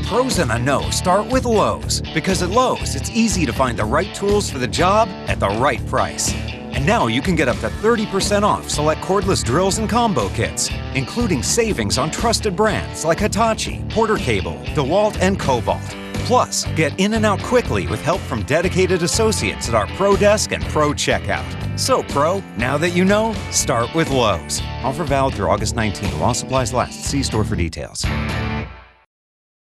pros and a no start with Lowe's, because at Lowe's, it's easy to find the right tools for the job at the right price. And now you can get up to 30% off select cordless drills and combo kits, including savings on trusted brands like Hitachi, Porter Cable, DeWalt, and Cobalt. Plus, get in and out quickly with help from dedicated associates at our Pro Desk and Pro Checkout. So, Pro, now that you know, start with Lowe's. Offer valid through August 19th while supplies last. See store for details.